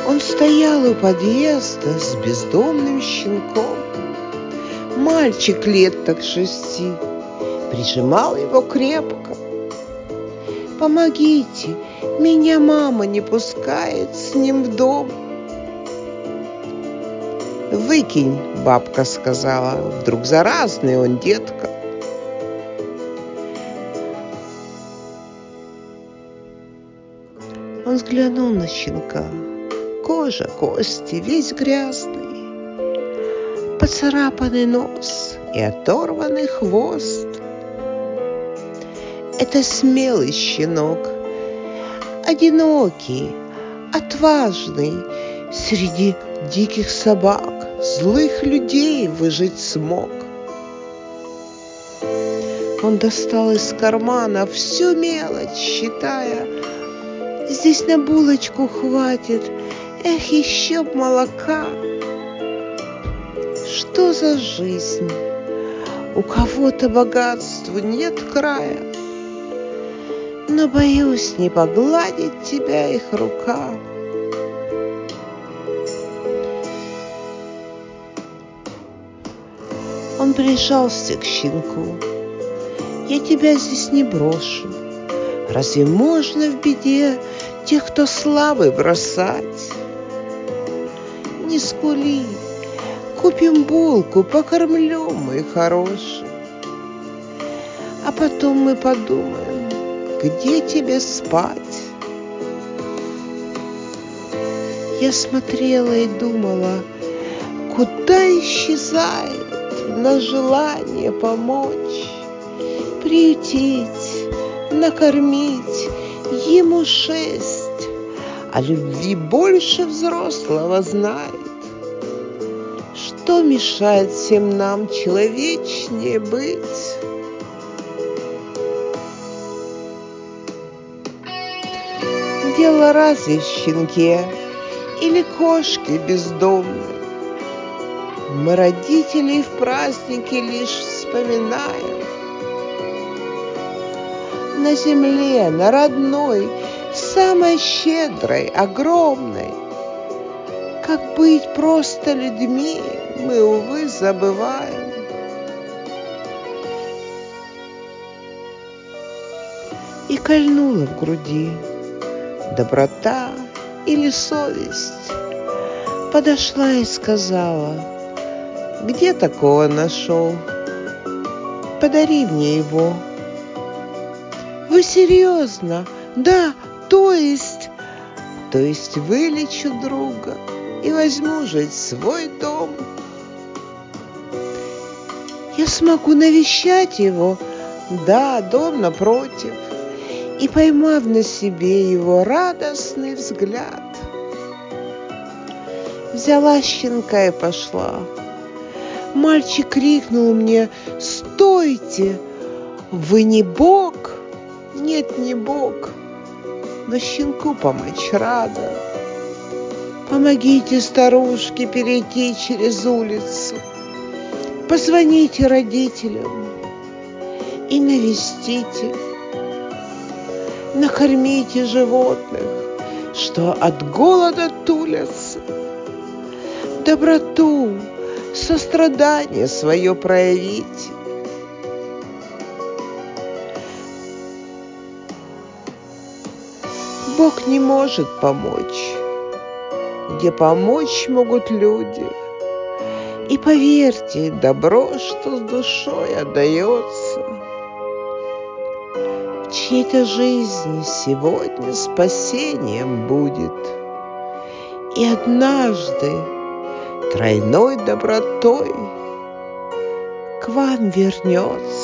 Он стоял у подъезда с бездомным щенком. Мальчик лет так 6 прижимал его крепко. «Помогите, меня мама не пускает с ним в дом». «Выкинь», — бабка сказала, — «вдруг заразный он, детка». Он взглянул на щенка. Кожа, кости, весь грязный, поцарапанный нос и оторванный хвост. Это смелый щенок, одинокий, отважный, среди диких собак, злых людей выжить смог. Он достал из кармана всю мелочь, считая: здесь на булочку хватит, эх, еще б молока. Что за жизнь? У кого-то богатству нет края, но боюсь, не погладить тебя их рука. Он прижался к щенку. Я тебя здесь не брошу. Разве можно в беде тех, кто слабый, бросать? Не скули, купим булку, покормлю, мой хороший. А потом мы подумаем, где тебе спать. Я смотрела и думала, куда исчезает на желание помочь, приютить, накормить. Ему 6, а любви больше взрослого знает. Что мешает всем нам человечнее быть? Дело разве в щенке или кошке бездомной? Мы родителей в празднике лишь вспоминаем. На земле, на родной, самой щедрой, огромной. Как быть просто людьми, мы, увы, забываем. И кольнула в груди доброта или совесть. Подошла и сказала: где такого нашел? Подари мне его. Вы серьезно? Да, то есть вылечу друга и возьму жить в свой дом. Я смогу навещать его, да, дом напротив, и, поймав на себе его радостный взгляд, взяла щенка и пошла. Мальчик крикнул мне: стойте, вы не Бог? Нет, не Бог, но щенку помочь рада. Помогите старушке перейти через улицу, позвоните родителям и навестите. Накормите животных, что от голода тулятся. Доброту, сострадание свое проявите. Бог не может помочь, где помочь могут люди. И поверьте, добро, что с душой отдается, в чьей-то жизни сегодня спасением будет. И однажды тройной добротой к вам вернется.